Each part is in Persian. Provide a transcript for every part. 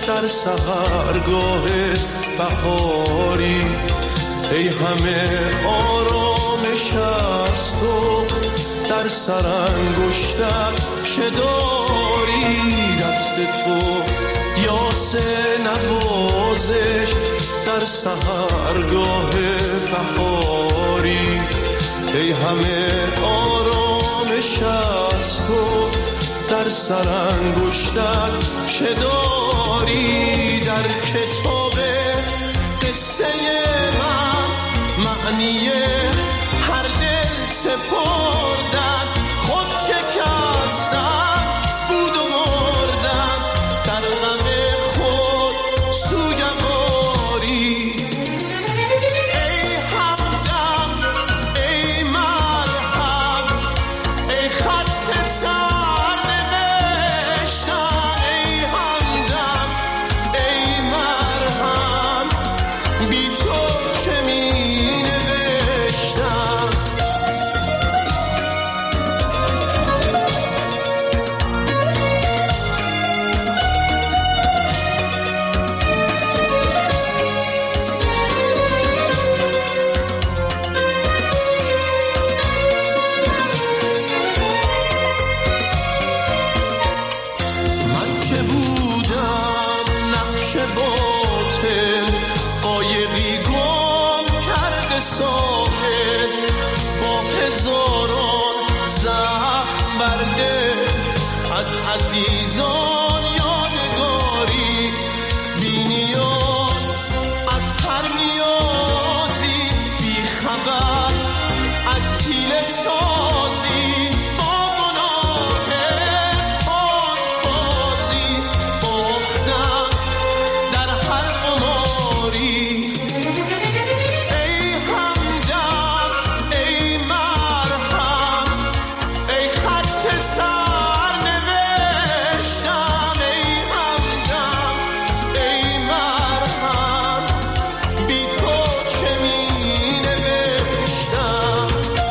در سحرگاه بهاری، ای همه آرامش از تو در سرانگشتت چه داری؟ دست تو یاس نوازش در سحرگاه بهاری، ای همه آرامش از تو در سرانگشتت چه داری؟ در کتاب قصه من معنی هر دل سپردن، خود شکستن بود و مردن، در غم خود سوگواری. ای همدم ای مرهم ای خط سر نوشتم، ای همدم ای مرهم بی تو چه می نوشتم. من چه بودم نقش باطل، قایقی گم کرده ساحل، با هزاران زخم برده از عزیزان یادگاری، بی نیاز از هر نیازی، بی خبر از حیله سازی، با گناه پاکبازی باختم در هر قماری. ای همدم ای مرهم ای خط سر نوشتم، ای همدم ای مرهم بی تو چه می نوشتم.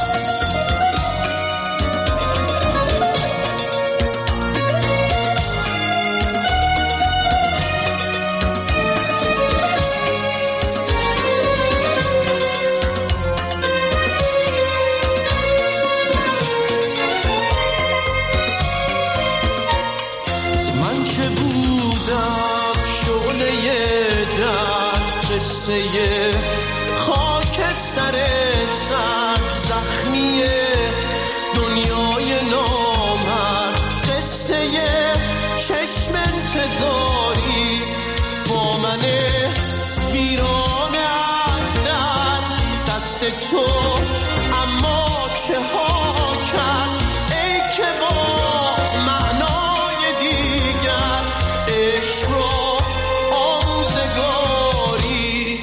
من چه بودم شعله در قصه خاکستر سر زخمی دنیای نامرد، قصه چشم انتظاری با من ویران از در دست تو، اما چه ها کرد ای که با معنای دیگر عشق را آموزگاری.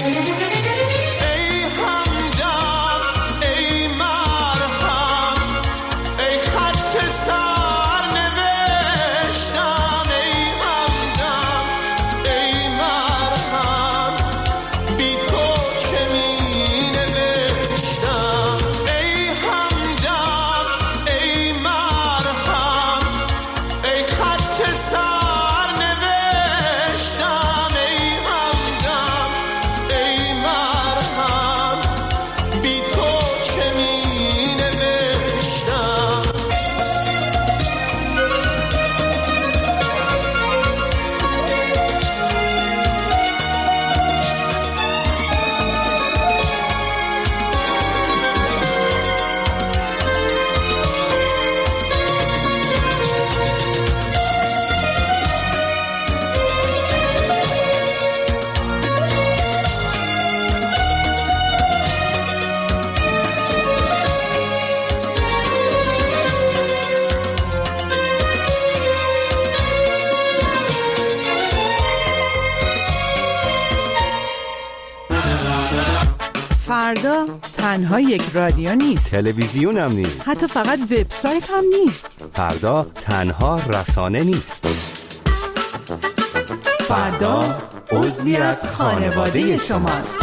ای همدم ای مرهم ای خط سر نوشتم، ای همدم ای مرهم بی تو چه می نوشتم. ای همدم ای مرهم ای خط سر نوشتم، ای همدم ای مرهم بی تو چه می نوشتم. فردا تنها یک رادیو نیست، تلویزیون هم نیست، حتی فقط وبسایت هم نیست. فردا تنها رسانه نیست. فردا عضوی از خانواده شماست.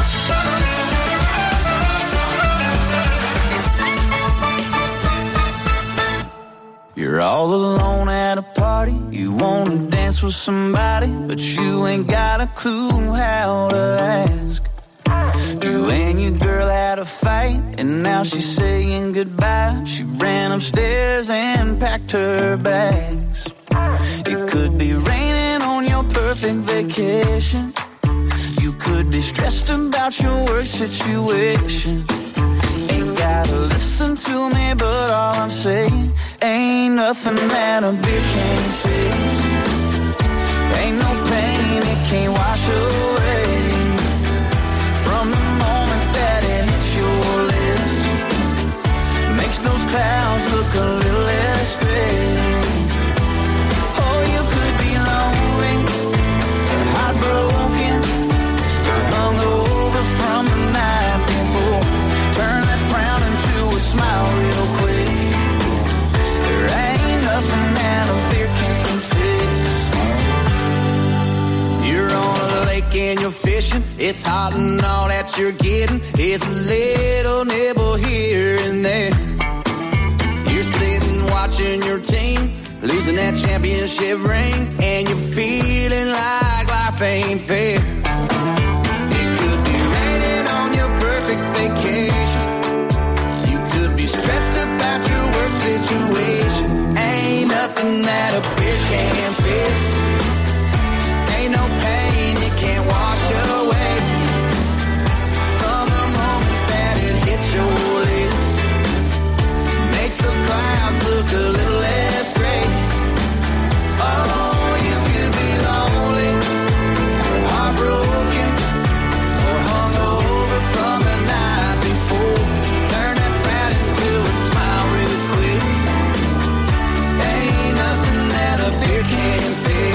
You're all alone at a party, you wanna dance with somebody, but you ain't got a clue how to ask. You and your girl had a fight, and now she's saying goodbye. She ran upstairs and packed her bags. It could be raining on your perfect vacation. You could be stressed about your work situation. Ain't gotta listen to me, but all I'm saying, ain't nothing that a beer can't fix. Ain't no pain it can't wash away. From the moment that it hits your lips, makes those clouds look a little less gray. Oh, you could be lonely, heartbroken, hungover from the night before. Turn that frown into a smile real quick. There ain't nothing that a beer can't fix. You're on a lake and you're fishing. It's hot and all that you're getting is a little nibble here and there. You're sitting watching your team losing that championship ring, and you're feeling like life ain't fair. It could be raining on your perfect vacation. You could be stressed about your work situation. Ain't nothing that a beer can't fix. Ain't no pain it can't wash away. From the moment that it hits your lips, makes those clouds look a little less gray. Oh, you could be lonely, heartbroken, or hungover from the night before. Turn that frown into a smile real quick. Ain't nothing that a beer can't fix.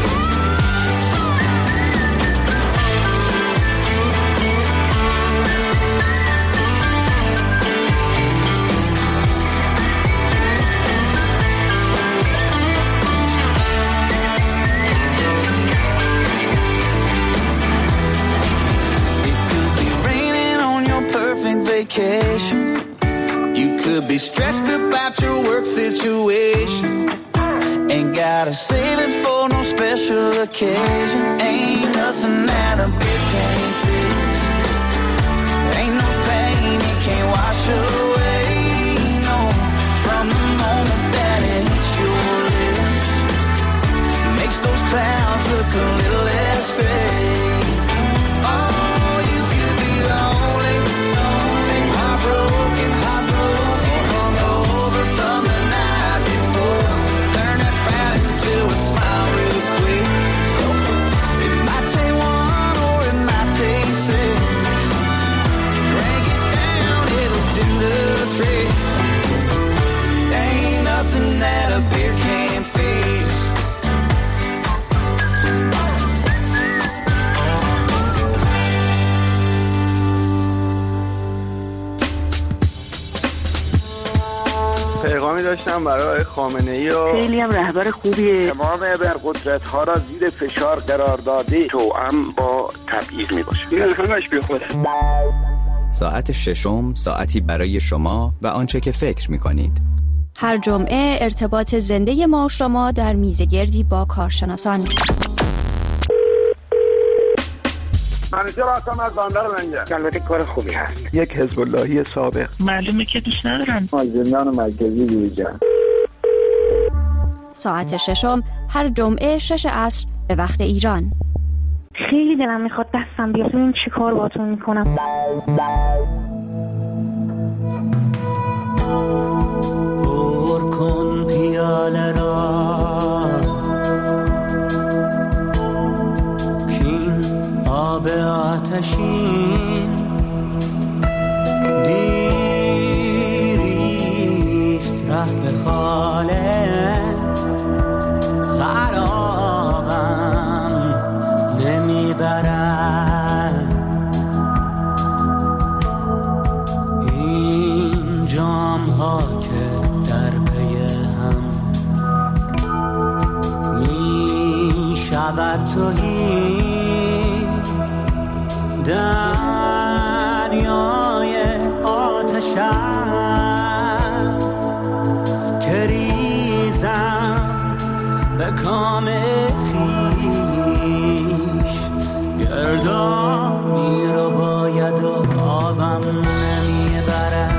Vacation. You could be stressed about your work situation. Ain't gotta save it for no special occasion. Ain't nothing that a beer can't fix. Ain't no pain it can't wash away. No, from the moment that it hits your lips, makes those clouds look a little less gray. Oh, you could be lonely, broken, hungover from the night before. Turn that frown into a smile real quick. It might take one or it might take six. Drink it down, it'll do the trick. Ain't nothing that a beer can't fix. پیغامی داشتم برای خامنه‌ای و خیلی هم رهبر خوبیه. تمام ابرقدرت‌ها را زیر فشار قرار داده، توأم با تبعیض میباشه. این همش بیخوده. ساعت ششم، ساعتی برای شما و آنچه که فکر می‌کنید. هر جمعه ارتباط زنده ما و شما در میزگردی با کارشناسان. منیجر هستم از بندر منجر. البته کار خوبی هست. یک حزب اللهی سابق. معلومه که دوست ندارم. زندان مرکزی بیرجان. ساعت ششم هر جمعه 6 عصر به وقت ایران. خیلی دلم میخواد دستم بیاد ببین چی کار باهاتون میکنم. پر کن پیاله را کین آب آتشین دیریست ره به خاله خرابم نمیبرد این جام ها که در پی هم می شود توهی دریای آتش است که ریزم بکن غم خویش گردم میرو باید و آبم نمیبرم.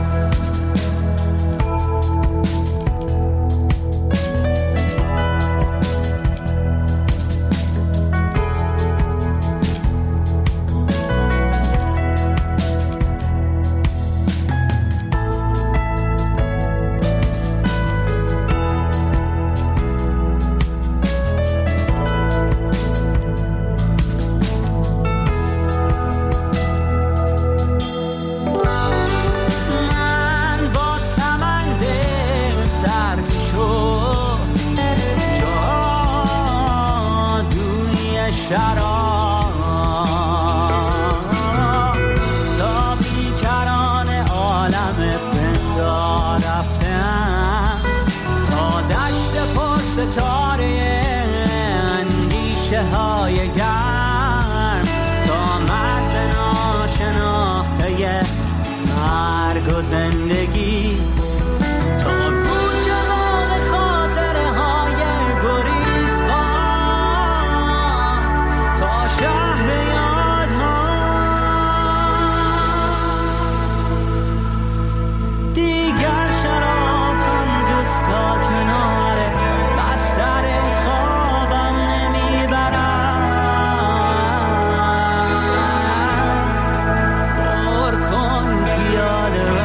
زندگی تا کوچه و خاطره های گریزبان تا شهر یادها دیگر شراب هم جز تا کنار بستر خوابم نمیبرم. پر کن پیاله را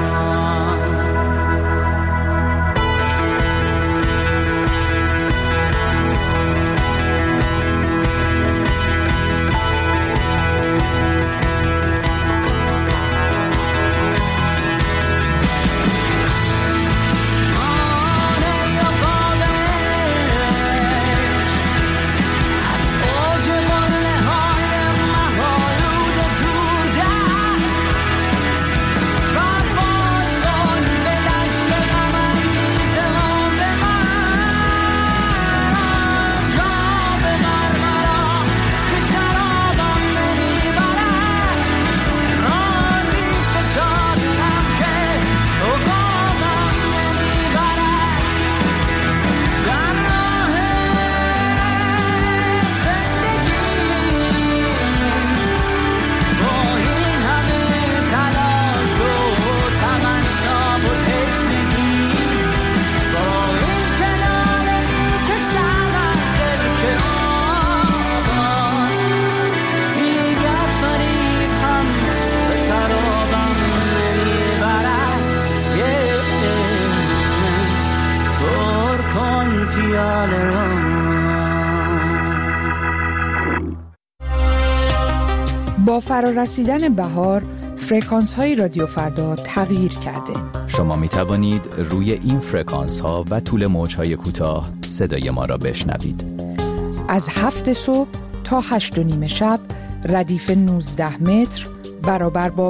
با فرارسیدن بهار فرکانس های رادیو فردا تغییر کرده. شما می توانید روی این فرکانس ها و طول موج های کوتاه صدای ما را بشنوید. از 7 صبح تا 8 و نیم شب ردیف 19 متر برابر با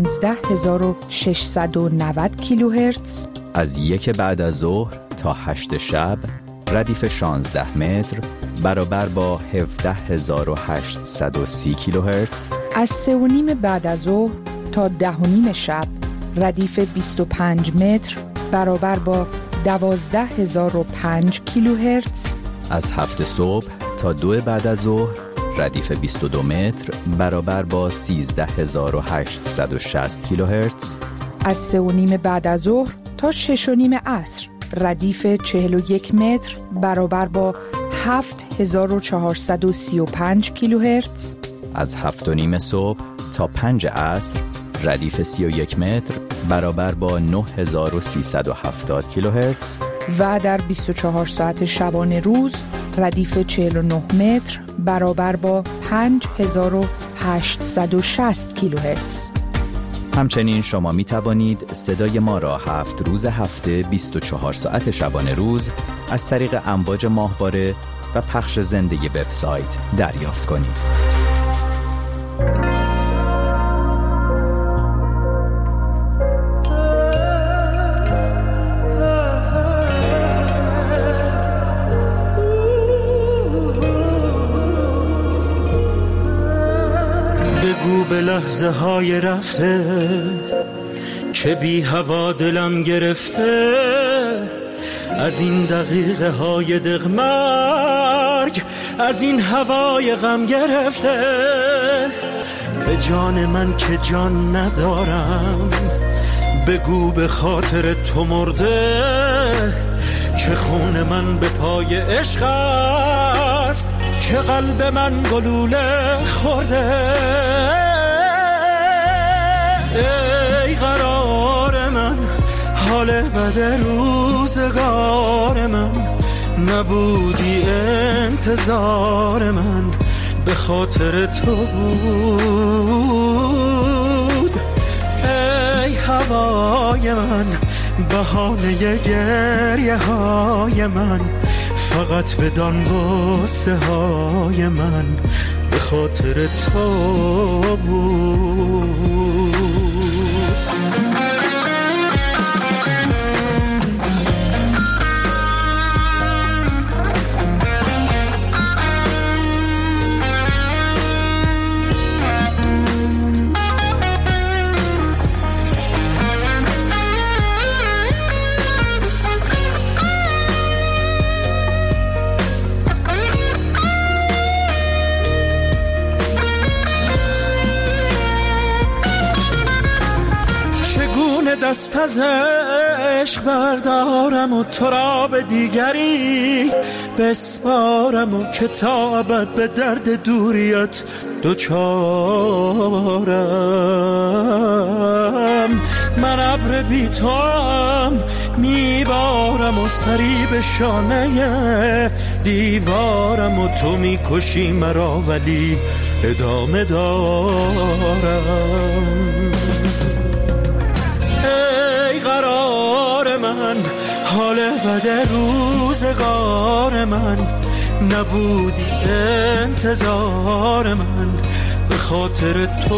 15690 کیلوهرتز. از 1 بعد از ظهر تا 8 شب ردیف 16 متر برابر با 17830 کیلوهرتز. از 3 و نیم بعد از ظهر تا 10 و نیم شب ردیف 25 متر برابر با 12005 کیلوهرتز. از 7 صبح تا 2 بعد از ظهر ردیف 22 متر برابر با 13860 کیلوهرتز. از 3 و نیم بعد از ظهر تا 6 و نیم عصر ردیف 41 متر برابر با 7435 کیلوهرتز. از 7 و نیم صبح تا 5 عصر ردیف 31 متر برابر با 9370 کیلوهرتز. و در 24 ساعت شبانه روز ردیف 49 متر برابر با 5860 کیلوهرتز. همچنین شما می توانید صدای ما را 7 روز هفته 24 ساعت شبانه روز از طریق امواج ماهواره و پخش زنده وبسایت دریافت کنید. بگو به لحظه های رفته که بی هوا دلم گرفته، از این دقیقه های دق من مرگ از این هوای غم گرفته. به جان من که جان ندارم بگو به خاطر تو مرده، که خون من به پای عشق است، که قلب من گلوله خورده. ای قرار من، حال بد روزگار من، نبودی انتظار من به خاطر تو بود. ای هوای من، بهانه گریه های من، فقط بدان غصه های من به خاطر تو بود. دست از عشق بردارم و تو را به دیگری بسپارم و کتابت به درد دوریت دوچارم. من ابر بی تو هم میبارم و سری به شانه دیوارم و تو میکشی مرا ولی ادامه دارم. ای قرار من، حال بد روزگار من، نبودی انتظار من به خاطر تو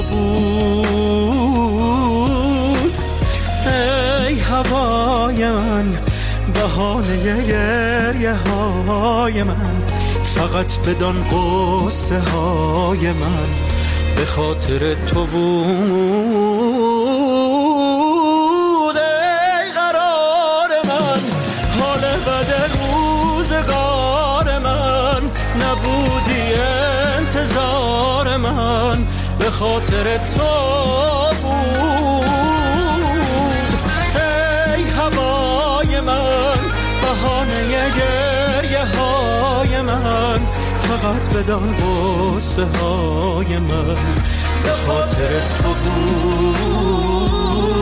بود. ای هوای من، بهانه گریه های من، فقط بدان قصه های من به خاطر تو بود. نبودی انتظار من به خاطر تو بود. ای هوای من، بهانه گریه های من، فقط بدان غصه های من به خاطر تو بود.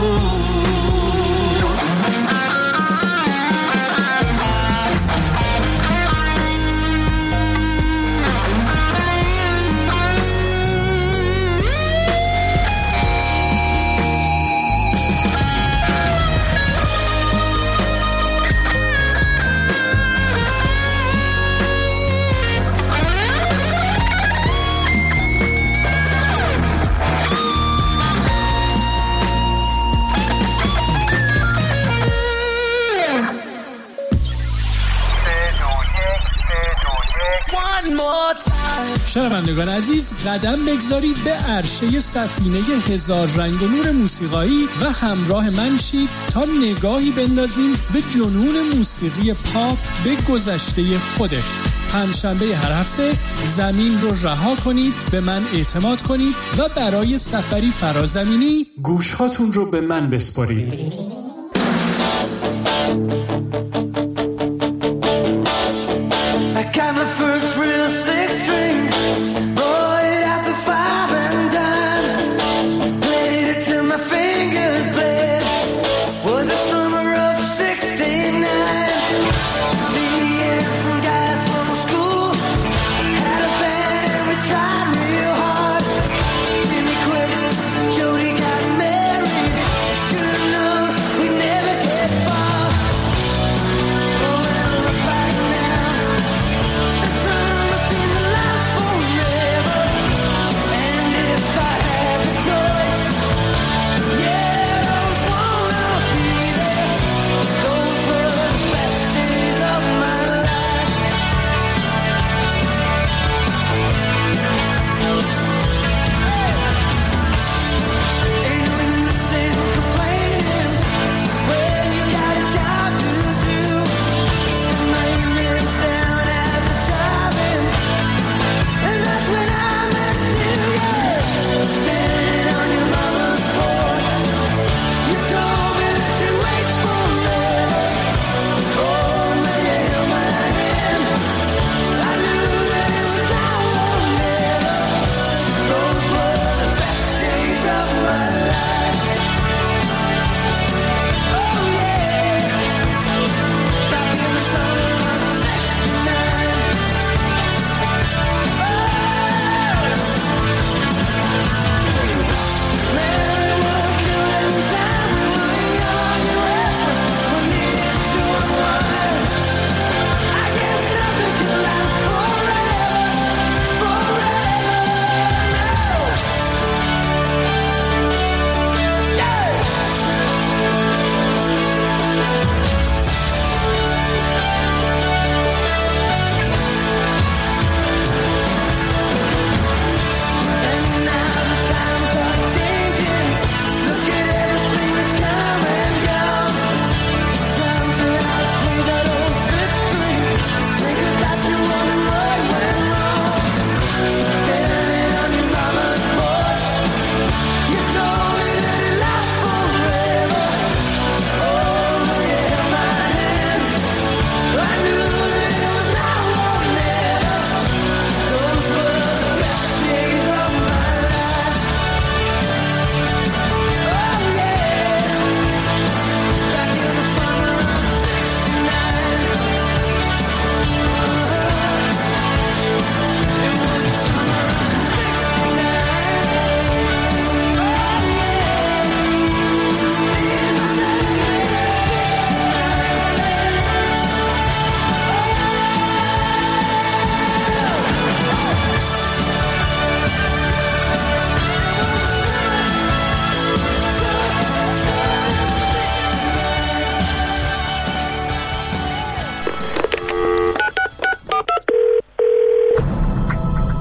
شنوندگان عزیز، قدم بگذارید به عرشه سفینه هزار رنگ و نور موسیقایی و همراه من شید تا نگاهی بندازیم به جنون موسیقی پاپ به گذشته خودش. پنجشنبه هر هفته زمین رو رها کنید، به من اعتماد کنید و برای سفری فرازمینی گوشهاتون رو به من بسپارید. Jody got married, should've known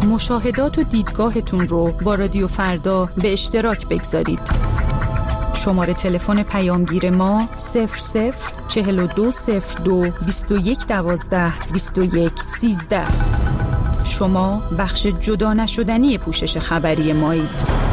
مشاهدات و دیدگاهتون رو با رادیو فردا به اشتراک بگذارید. شماره تلفن پیامگیر ما 004202 2112 2113. شما بخش جدا نشدنی پوشش خبری مایید.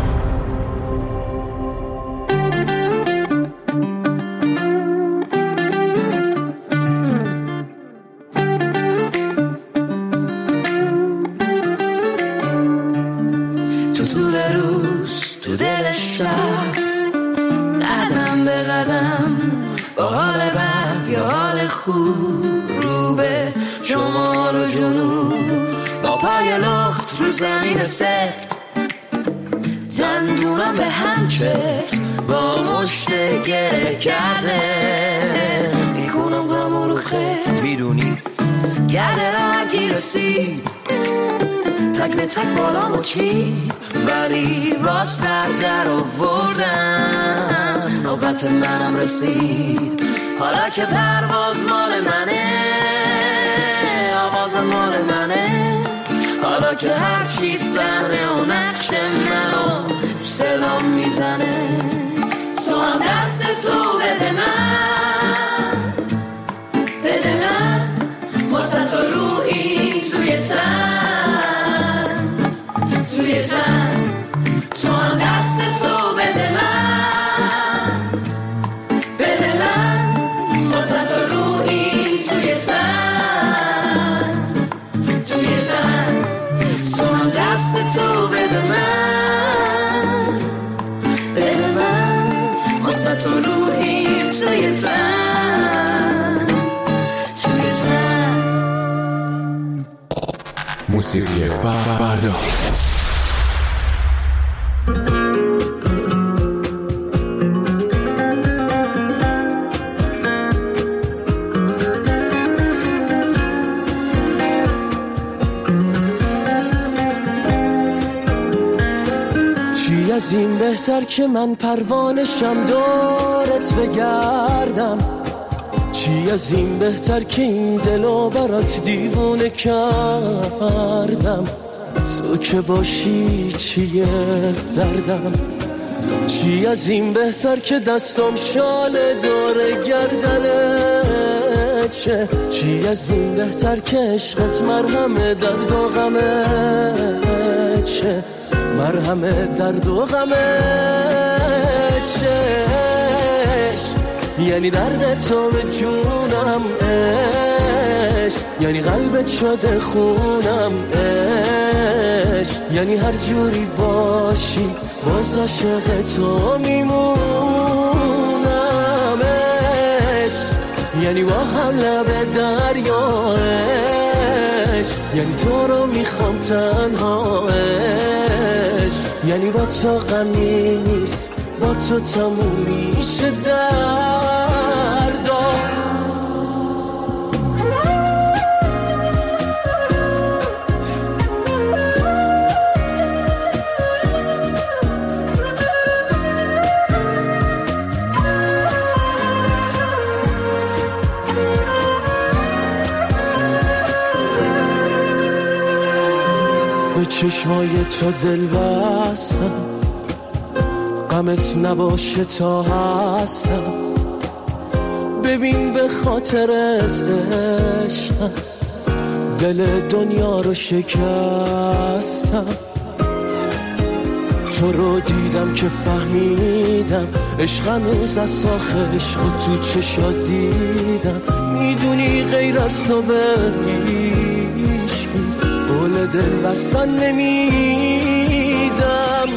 زمین سفت دندونم به هم چفت با مشت گره کرده میکنم غم رو خفت میدونی گرده رنگی رسید تک به تک بالامو چید ولی باز بردر آوردم نوبت منم رسید حالا که پرواز مال منه آوازم مال منه حالا که هرچی صحنه و نقش منو سلام میزنه تو هم دست تو بده من واسه تو روحی توی تن تو هم دست تو بده من واسه تو روحی توی تن دست تو بده من واسه تو روحی توی تن موسیقی فردا. از این بهتر که من پروانشم دورت بگردم چی از این بهتر که این دلو برات دیوونه کردم تو که باشی چیه دردم چی از این بهتر که دستم شال دور گردنه چی از این بهتر که عشقت مرهم درد و غمه مرهم درد و غمه یعنی درد تو به جونم عشق یعنی قلبت شده خونم عشق یعنی هر جوری باشی باز عاشق تو میمونم عشق یعنی با هم لب دریا عشق یعنی تو رو میخوام تنها عشق یعنی با تو غمی نیست با تو تموم میشه دردا به چشمای تو دل بستم غمت نباشه تا هستم ببین به خاطرت عشقم دل دنیا رو شکستم تو رو دیدم که فهمیدم عشق هنوز از آخر عشق تو چشات دیدم میدونی غیر از تو به هیچ قول دل بستن نمیدم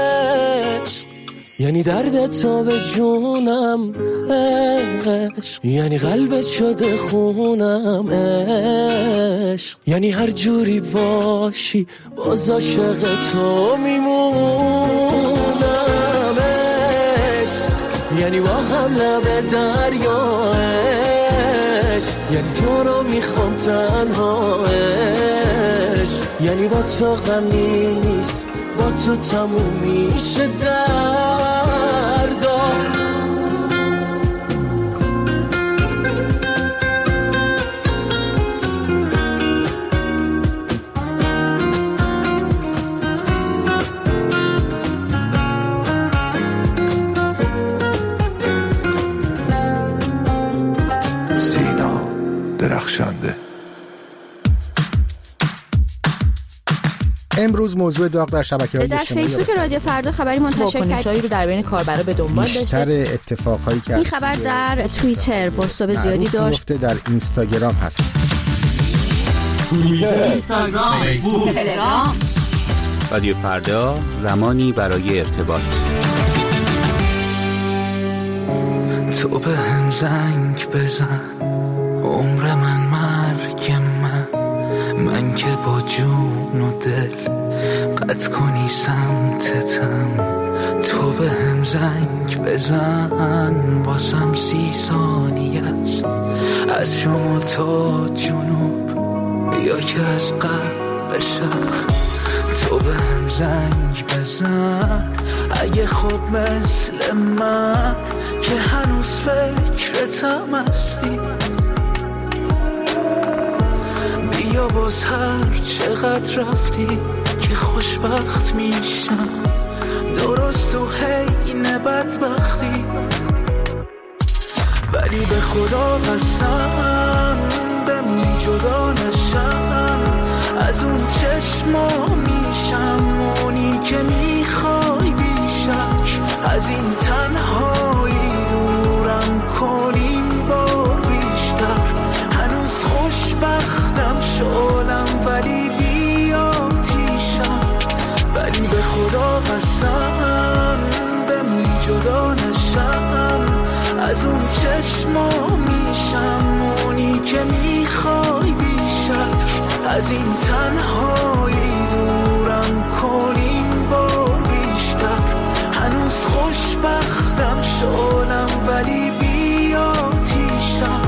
یعنی درد تو به جونم عشق یعنی قلبت شده خونم عشق یعنی هر جوری باشی باز عاشق تو میمونم عشق یعنی با هم لب دریا عشق یعنی تو رو میخوام تنها عشق یعنی با تو غمی نیست با تو تموم میشه دردا امروز موضوع داغ در شبکه‌های اجتماعی در فیسبوک رادیو فردا خبری منتشر کرد. واکنشایی رو در بین کاربرا به دنبال داشته. بیشتر اتفاقایی که این خبر در توییتر بازتاب زیادی داشت. در اینستاگرام هست. توییتر، اینستاگرام، فیسبوک، تلگرام. رادیو فردا، زمانی برای ارتباط. تو به هم زنگ بزن، عمر من مرگ من که با جون و دل قطع کنی سمتتم. تو به هم زنگ بزن، باسم 30 ثانیه است، از شمال تا جنوب یا که از غرب به شرق. تو به هم زنگ بزن اگه خوب مثل من که هنوز فکرتم هستی. بیا باز هر چقدر رفتی که خوشبخت میشم، درست تو حین بدبختی. ولی به خدا قسم بمونی جدا نشم از اون چشما، میشم اونی که میخوای بیشک. از این تنهایی دورم کنیم بار بیشتر. هنوز خوشبختم شعلم ولی بیاتیشم. ولی به خدا قسم بمونی جدا نشم از اون چشما، میشم اونی که میخوای بیشک. از این تنهایی دورم کنیم بار بیشتر. هنوز خوشبختم شعلم ولی بیاتیشم.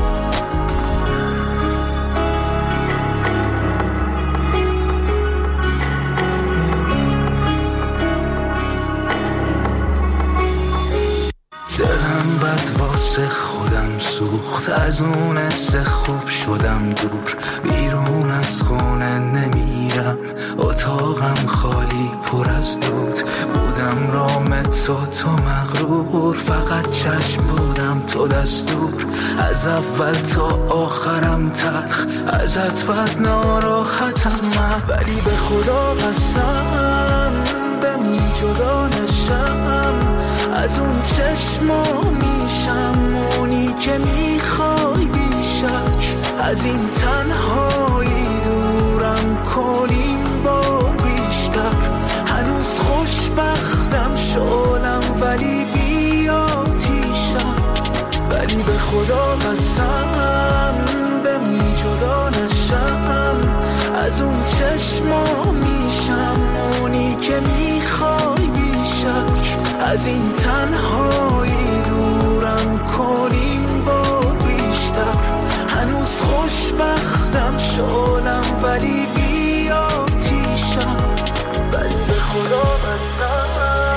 دلم بد واسه خودم سوخت، از اون حس خوب شدم دور. بیرون از خونه نمیرم، اتاقم خالی پر از دود. بودم رام تو مغرور، فقط چشم بودم تو دستور. از اول تا آخرم تلخ، ازت بد ناراحتم من. ولی به خدا قسم بمونی جدا نشم از اون چشما، میشم اونی که میخوای بیشک. از این تنهایی دورم کنیم بار بیشتر. هنوز خوشبختم شعلم ولی بیاتیشم. ولی به خدا قسم بمونی جدا نشم از اون چشما، میشم اونی که میخوای بیشک. از این تنهایی دورم کنیم بار بیشتر. هنوز خوشبختم شعلم ولی بیاتیشم. ولی به خدا قسم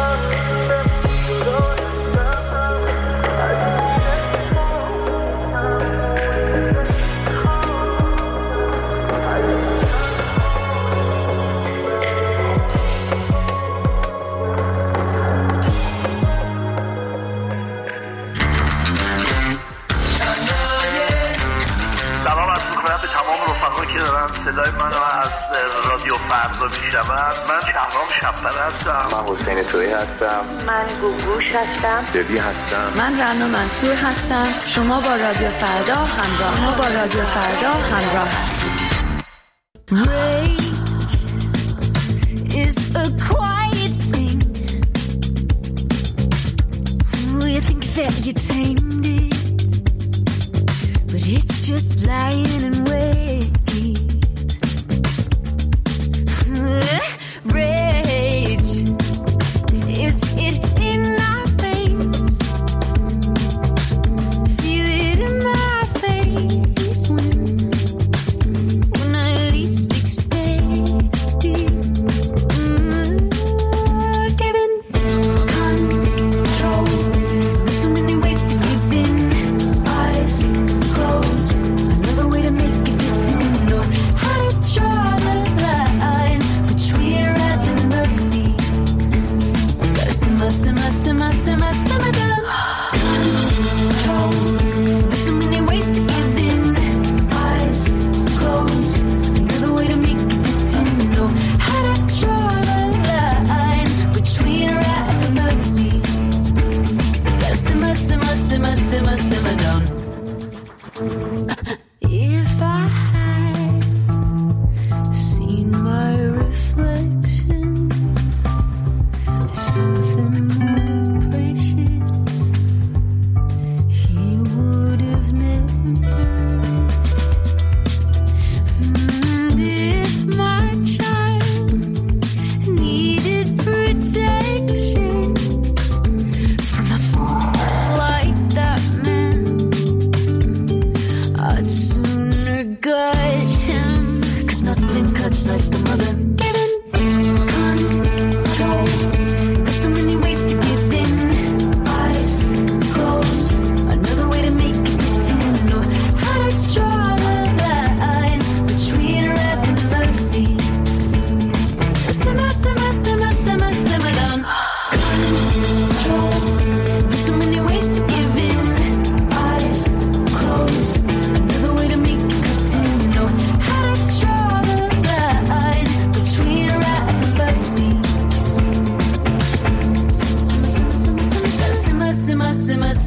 که دارن صدای منو از رادیو فردا میشنون. من شهرام شب‌پر هستم. من حسین تویی هستم. من گوگوش هستم. دبی هستم. من رنا منصور هستم. شما با رادیو فردا همراه هستید. Rage is a quiet thing. You think that you tamed it, but it's just lying in wait. Rage, is it in our veins? Feel it in my face when I least expect.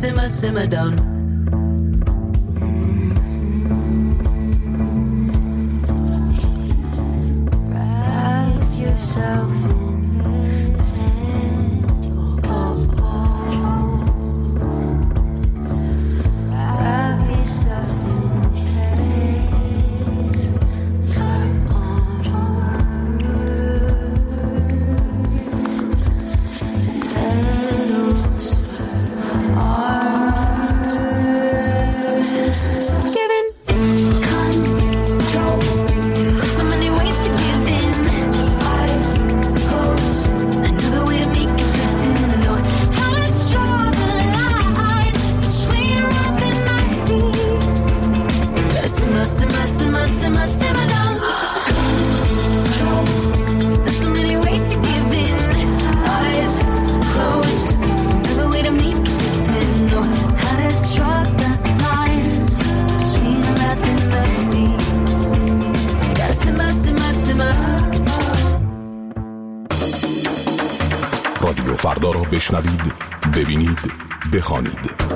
simmer, simmer down. Rise yourself in wrap yourself in place. Fly giving control. So many ways to give in. Eyes closed. Another way to make it didn't know how to draw the line between rock and icy. Gotta simmer, simmer, simmer, simmer, simmer down. Control. There's so many ways to give in. Eyes closed. Another way to make it didn't know how to draw the line between rock and icy. Gotta simmer, simmer, simmer. رادیو فردا را بشنوید، ببینید، بخوانید.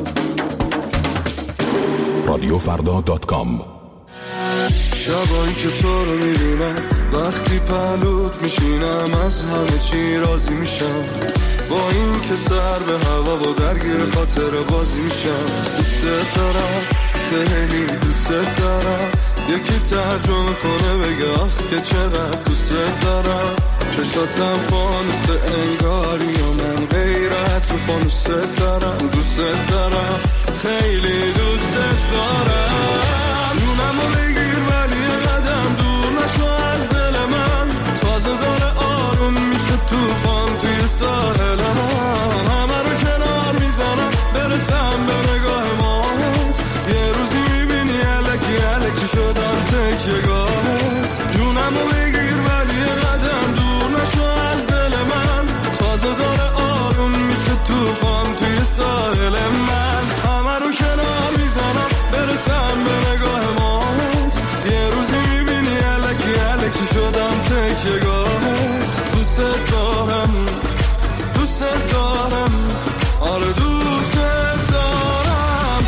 radiofrda.com. شبایی که تو رو میبینم وقتی پهلوت میشینم از همه چی راضی میشم، با این که سر به هوا و درگیر خاطر بازی میشم. دوست دارم، خیلی دوست دارم، یکی ترجمه کنه بگه آخ که چقدر دوست دارم. چشاتم فانوس انگاری و من غیرت رو فانوس دارم. دوست دارم، خیلی دوست دارم. جونمو بگیر ولی قدم دور نشو از دل من. تازه داره آروم میشه توفان توی ساحلم. همه رو کنار میزنم برسم به نگاه ماهت. یه روزی میبینی الکی الکی شدم تکیه‌گاهت. جونمو بگیر ولی قدم دور نشو از دل من. تازه داره آروم میشه توفان توی ساحل من. همه رو کنار میزنم برسم به نگاه ماهت. یه روزی میبینی الکی الکی شدم تکیه‌گاهت. دوست دارم، دوست دارم، آره دوست دارم.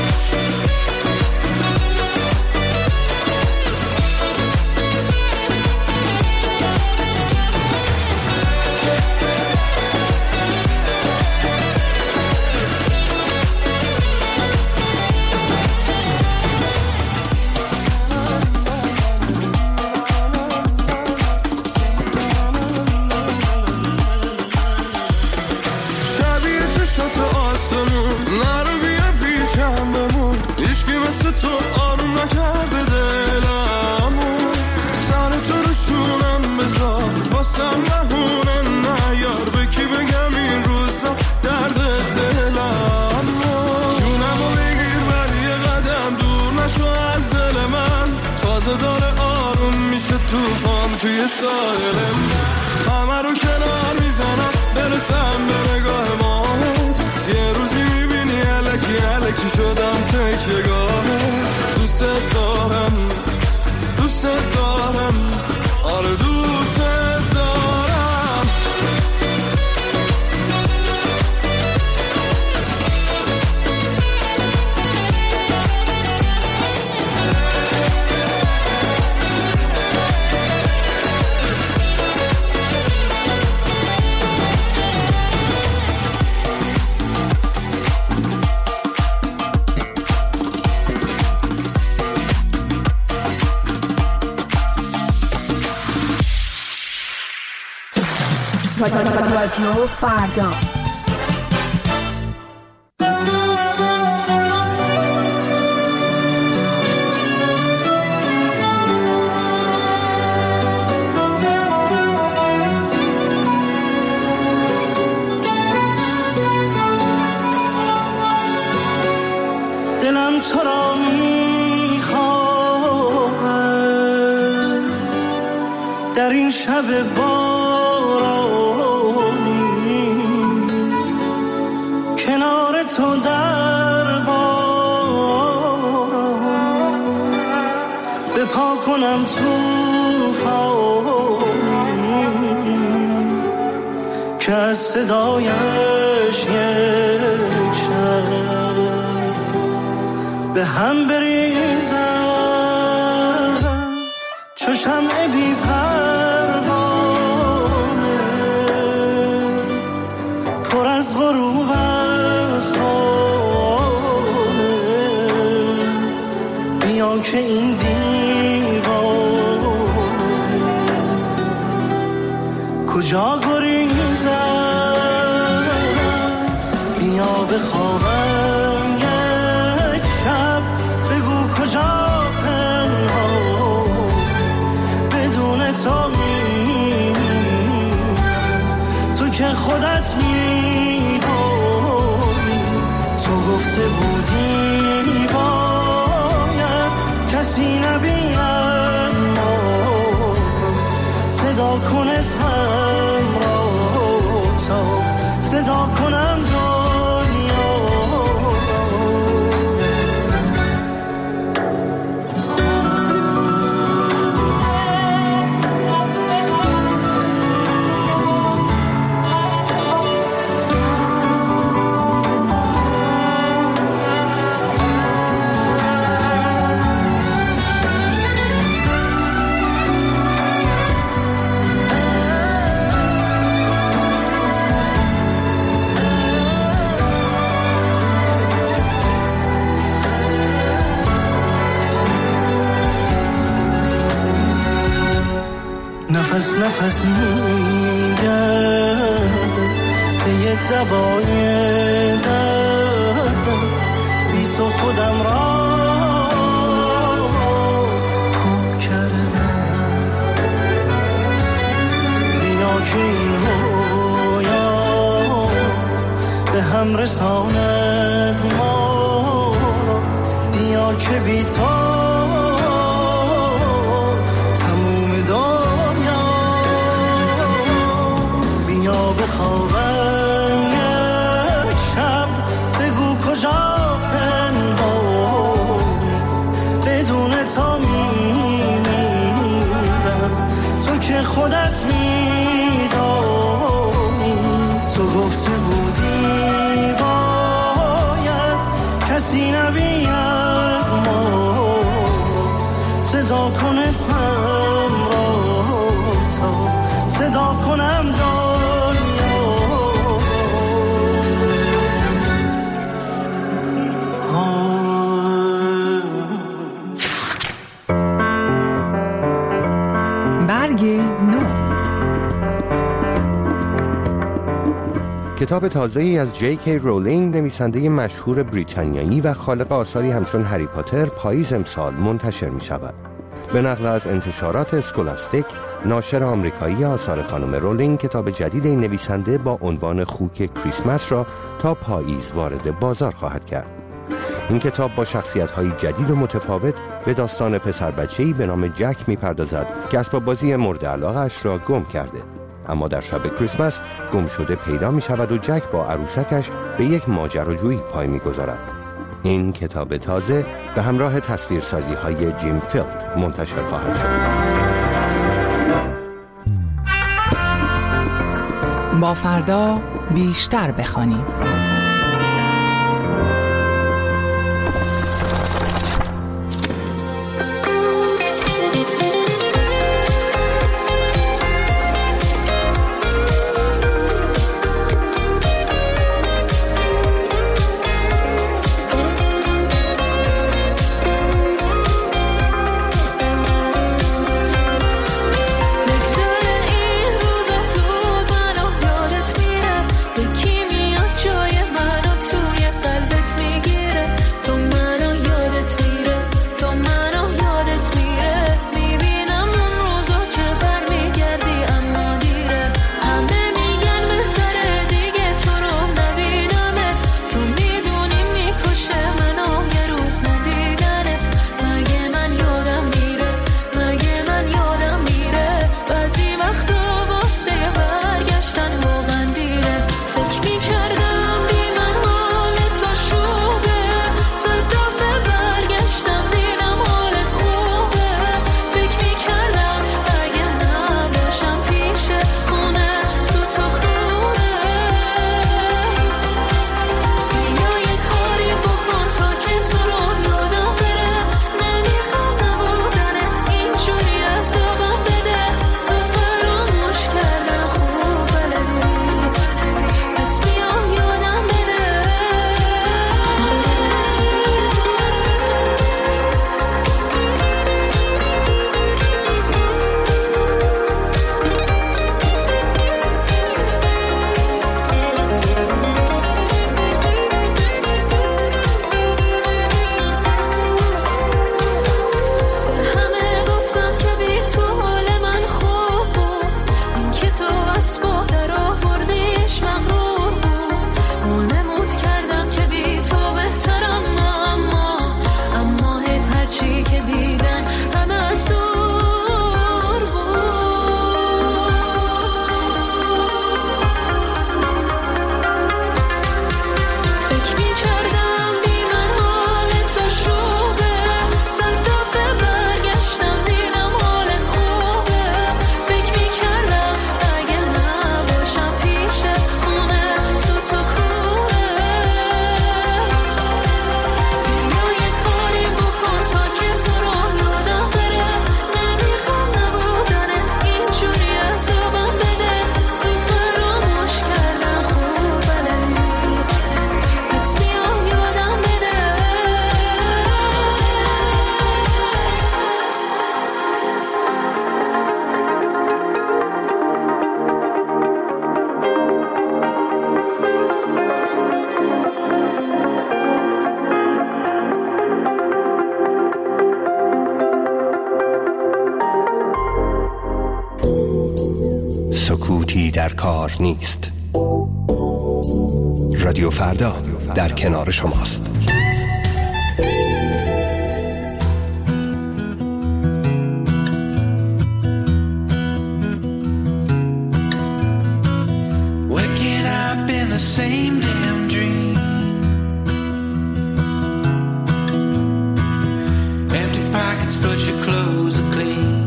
شبیه چشات آسمون نرو بیا پیشم بمون. هیچکی مثل تو آروم نکرده دلمون. سر تو رو شونم بذار واسم بهونه نیار. به کی بگم این روزا درد دلم. جونمو بگیر ولی یه قدم دور نشو از دل من. تازه داره آروم میشه توفان توی ساحل من. همه رو کنار میزنم برسم به نگاه ماهت. یه روزی میبینی الکی الکی شدم تکیه‌گاهت. دوست دارم، دوست دارم، آره دوست دارم. رادیو فردا. دلم تو را میخواهد در این شب کنار تو در باران بپا کنم توفان که از صدایش یک شب به هم بریزند چو شمع بی پروانه پر از غروب از خانه بیا که این دیوانه کجا گریزد بیا بخوابم یک شب بگو کجا پنهان بدون تو تو که خودت میدونی تو گفته بودی باید کسی نبیند ما صدا کن اسمم را تا صدا کنم نفس نفس میگردم به یه دوای دردم بی تو خودم را گم کردم بیا که این رویا به هم رساند ما بیا که بی تو بخوابم یک شب بگو کجا پنهانی بدون تو میمیرم تو که خودت میدانی تو گفته بودی باید کسی نبیند ما صدا کن اسمم را تا صدا کنم کتاب تازه‌ای از جی.کی. رولینگ، نویسنده مشهور بریتانیایی و خالق آثاری همچون هری پاتر، پاییز امسال منتشر می شود. به نقل از انتشارات اسکولاستیک، ناشر آمریکایی آثار خانم رولینگ کتاب جدید این نویسنده با عنوان خوک کریسمس را تا پاییز وارد بازار خواهد کرد. این کتاب با شخصیت‌های جدید و متفاوت به داستان پسر بچه‌ای به نام جک می‌پردازد که اسباب بازی مورد علاقه‌اش را گم کرده. اما در شب کریسمس گم شده پیدا می شود و جک با عروسکش به یک ماجراجویی پای می گذارد. این کتاب تازه به همراه تصویرسازی های جیم فیلد منتشر خواهد شد. با فردا بیشتر بخوانیم. joy سکوتی در کار نیست. رادیو فردا در کنار شماست. Waking up in the same damn dream. Empty pockets, but your clothes are clean.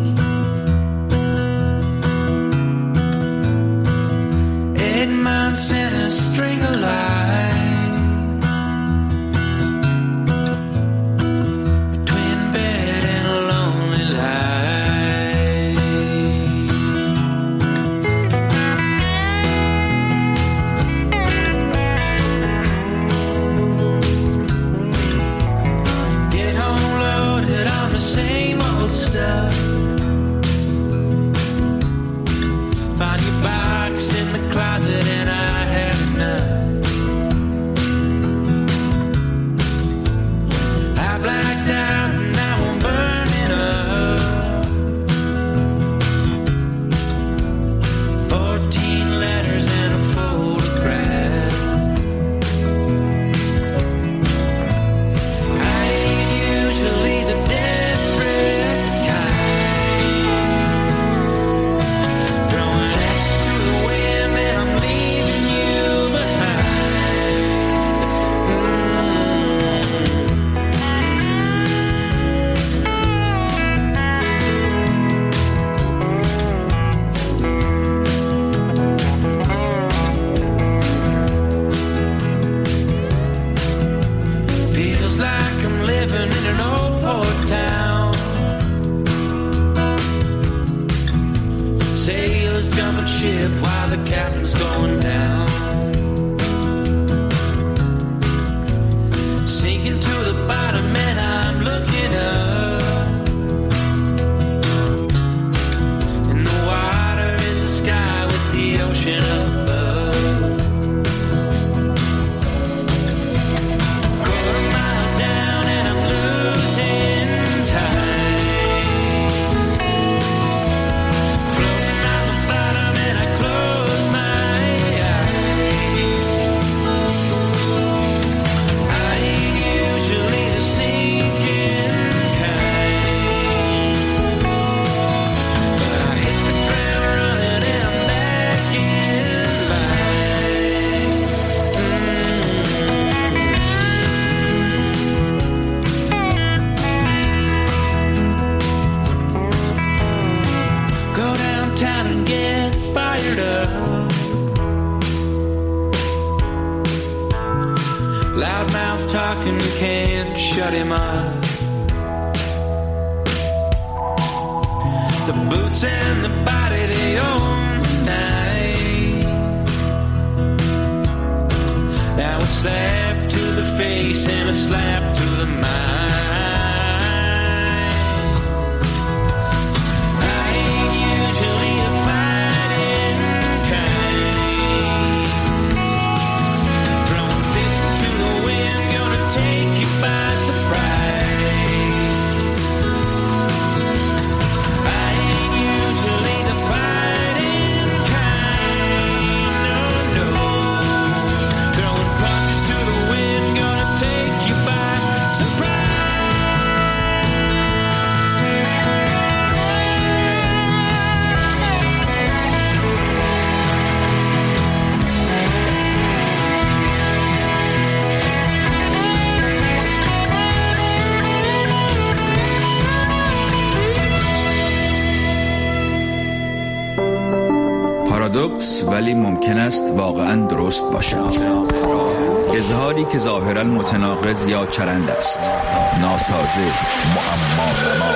Months in a string of lies, between bed and a lonely life. Get home loaded on the same old stuff. Find your box in the closet and I had enough. I blacked out and now I'm burning up. 14 letters and a photograph. I ain't usually the desperate kind. Throwing extra to the wind and I'm leaving you behind. Feels like I'm living in an old port town. Sailors jumping ship while the captain's going down. Sinking to the bottom and I'm looking up. And the water is the sky with the ocean above. Quarter mile down and I'm losing time. Floating on the bottom and I close my eyes. I ain't usually the sinking kind, but I hit the ground running and I'm back in line. Go downtown and get fired up. Loudmouth talking, can't shut him up. The boots and the body, they own the night. Now a slap to the face and a slap to the mind. I ain't usually the fighting kind. Throwing fists to the wind, gonna take you by surprise. I ain't usually the fighting kind, no, no. Throwing punches to the wind, gonna take you by surprise. پارادوکس ولی ممکن است واقعا درست باشد. اظهاری که ظاهرا متناقض یا چرند است، ناسازه، معما.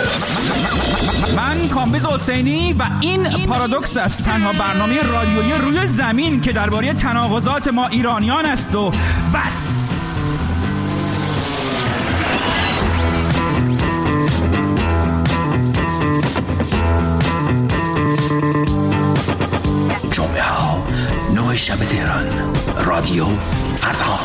من کامبیز حسینی و این پارادوکس است، تنها برنامه رادیویی روی زمین که درباره تناقضات ما ایرانیان است و بس. جمعه ها 9 شب تهران، رادیو فردا.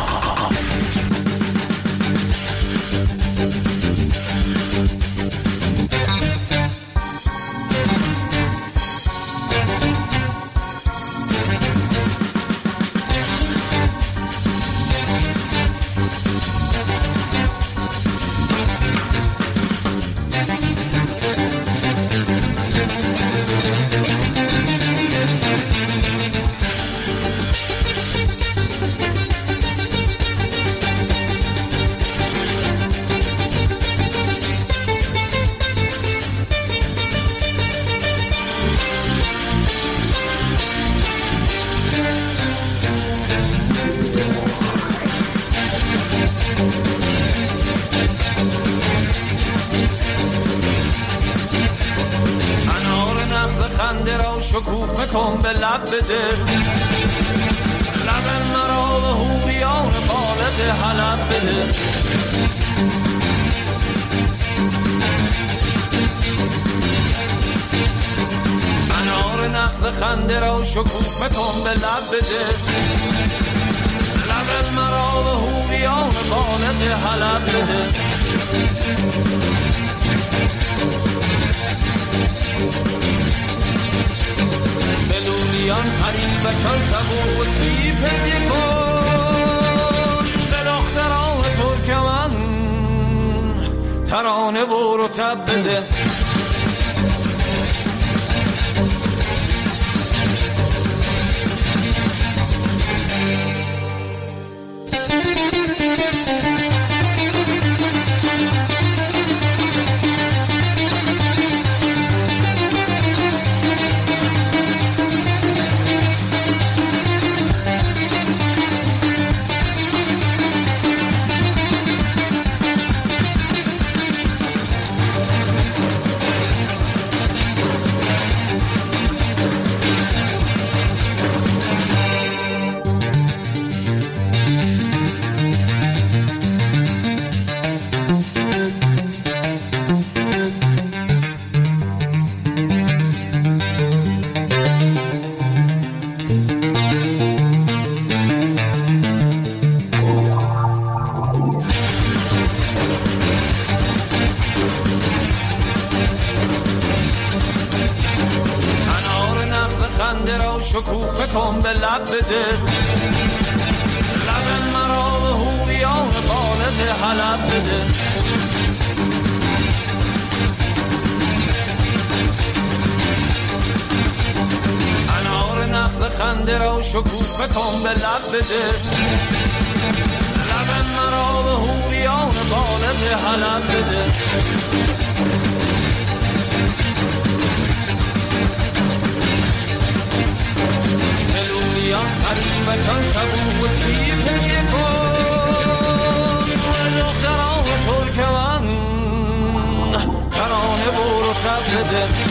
کن به لب بده، لب مرا به حوریان بالد حلب بده. انار نخل خنده را شکوفه کن به لب بده، لب مرا به حوریان بالد حلب بده. بلوریان پریبشان سبو و سیب هدیه کن، به دختران ترکمن ترانه و رطب بده. شکوفه کن به لب بده، لب مرا به حوریان بالد حلب بده. انار نخل خنده را شکوفه کن به لب بده، لب مرا به حوریان بالد حلب بده. پریبشان سبو و سیب هدیه کن، دختران ترکمن ترانه و رطب بده.